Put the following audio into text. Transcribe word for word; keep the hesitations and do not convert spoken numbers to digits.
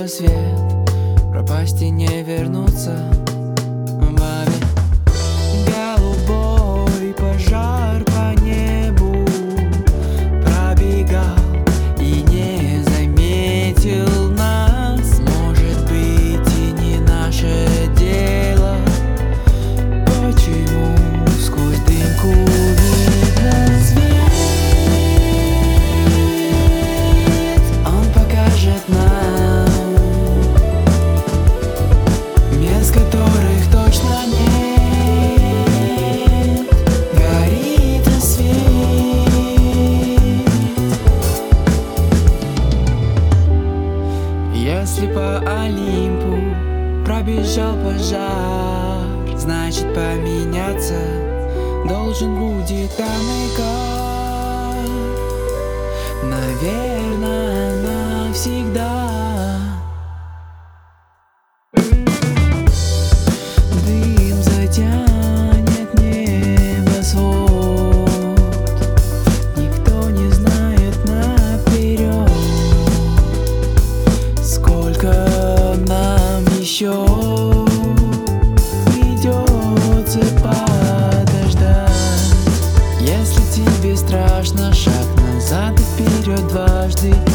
рассвет, пропасть и не вернуться. Маме голубой пожар по небу пробегал и не заметил нас. Может быть, и не наше дело, почему сквозь дымку видно свет. Он покажет нам мест, которых точно нет. Горит рассвет. Если по Олимпу пробежал пожар, значит, поменяться должен будет там и гор. Наверное, навсегда. Дым затянет небосвод, никто не знает наперед, сколько нам еще придется подождать. Если тебе страшно, шаг назад и вперед дважды.